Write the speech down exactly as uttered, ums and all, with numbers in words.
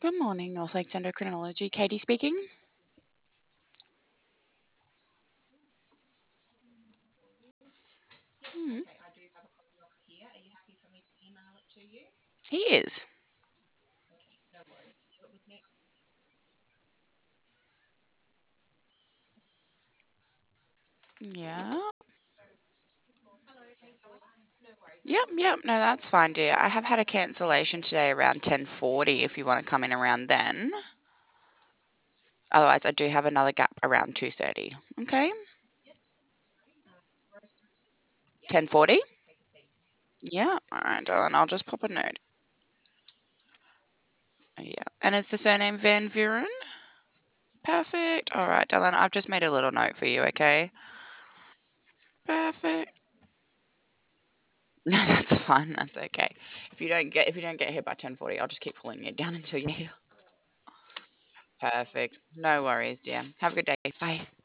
Good morning, North Lakes Endocrinology. Katie speaking. Hmm. He is. Yeah. Yep, yep. No, that's fine, dear. I have had a cancellation today around ten forty if you want to come in around then. Otherwise, I do have another gap around two thirty. Okay? ten forty? Yeah. All right, darling. I'll just pop a note. Yeah. And is the surname Van Vuren? Perfect. All right, darling. I've just made a little note for you, okay? Perfect. No, that's fine. That's okay. If you don't get if you don't get here by ten forty, I'll just keep pulling you down until you. Perfect. No worries, dear. Have a good day. Bye.